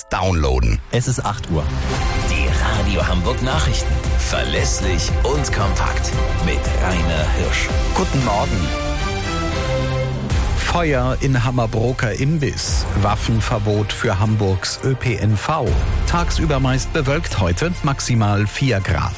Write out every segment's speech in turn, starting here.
downloaden. Es ist 8 Uhr. Die Radio Hamburg Nachrichten. Verlässlich und kompakt. Mit Rainer Hirsch. Guten Morgen. Feuer in Hammerbroker Imbiss. Waffenverbot für Hamburgs ÖPNV. Tagsüber meist bewölkt heute, maximal 4 Grad.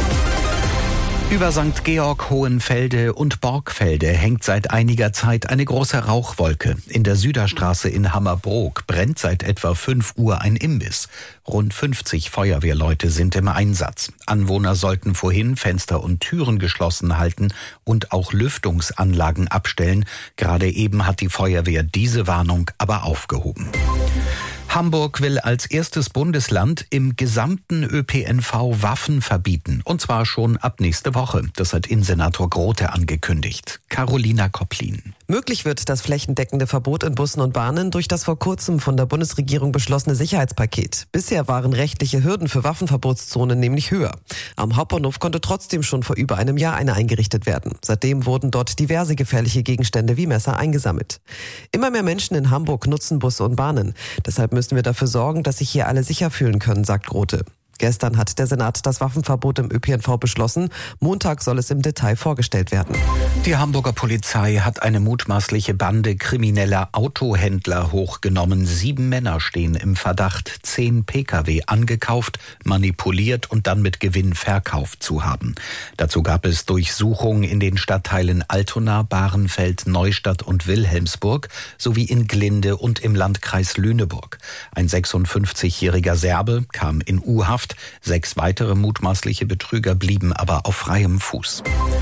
Über St. Georg, Hohenfelde und Borgfelde hängt seit einiger Zeit eine große Rauchwolke. In der Süderstraße in Hammerbrook brennt seit etwa 5 Uhr ein Imbiss. Rund 50 Feuerwehrleute sind im Einsatz. Anwohner sollten vorhin Fenster und Türen geschlossen halten und auch Lüftungsanlagen abstellen. Gerade eben hat die Feuerwehr diese Warnung aber aufgehoben. Hamburg will als erstes Bundesland im gesamten ÖPNV Waffen verbieten. Und zwar schon ab nächste Woche. Das hat Innensenator Grote angekündigt. Carolina Kopplin. Möglich wird das flächendeckende Verbot in Bussen und Bahnen durch das vor kurzem von der Bundesregierung beschlossene Sicherheitspaket. Bisher waren rechtliche Hürden für Waffenverbotszonen nämlich höher. Am Hauptbahnhof konnte trotzdem schon vor über einem Jahr eine eingerichtet werden. Seitdem wurden dort diverse gefährliche Gegenstände wie Messer eingesammelt. Immer mehr Menschen in Hamburg nutzen Busse und Bahnen. Deshalb müssen wir dafür sorgen, dass sich hier alle sicher fühlen können, sagt Grote. Gestern hat der Senat das Waffenverbot im ÖPNV beschlossen. Montag soll es im Detail vorgestellt werden. Die Hamburger Polizei hat eine mutmaßliche Bande krimineller Autohändler hochgenommen. 7 Männer stehen im Verdacht, 10 Pkw angekauft, manipuliert und dann mit Gewinn verkauft zu haben. Dazu gab es Durchsuchungen in den Stadtteilen Altona, Bahrenfeld, Neustadt und Wilhelmsburg sowie in Glinde und im Landkreis Lüneburg. Ein 56-jähriger Serbe kam in U-Haft. 6 weitere mutmaßliche Betrüger blieben aber auf freiem Fuß.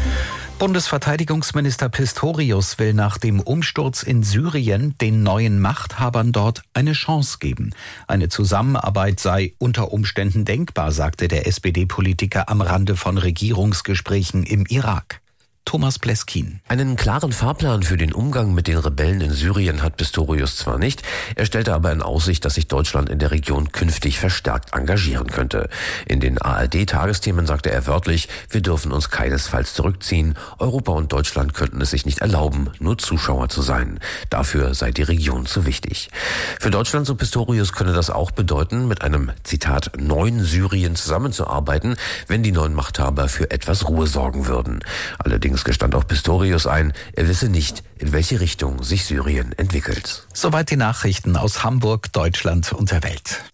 Bundesverteidigungsminister Pistorius will nach dem Umsturz in Syrien den neuen Machthabern dort eine Chance geben. Eine Zusammenarbeit sei unter Umständen denkbar, sagte der SPD-Politiker am Rande von Regierungsgesprächen im Irak. Thomas Pleskin. Einen klaren Fahrplan für den Umgang mit den Rebellen in Syrien hat Pistorius zwar nicht, er stellte aber in Aussicht, dass sich Deutschland in der Region künftig verstärkt engagieren könnte. In den ARD-Tagesthemen sagte er wörtlich, wir dürfen uns keinesfalls zurückziehen, Europa und Deutschland könnten es sich nicht erlauben, nur Zuschauer zu sein. Dafür sei die Region zu wichtig. Für Deutschland, so Pistorius, könne das auch bedeuten, mit einem, Zitat, neuen Syrien zusammenzuarbeiten, wenn die neuen Machthaber für etwas Ruhe sorgen würden. Allerdings gestand auch Pistorius ein, er wisse nicht, in welche Richtung sich Syrien entwickelt. Soweit die Nachrichten aus Hamburg, Deutschland und der Welt.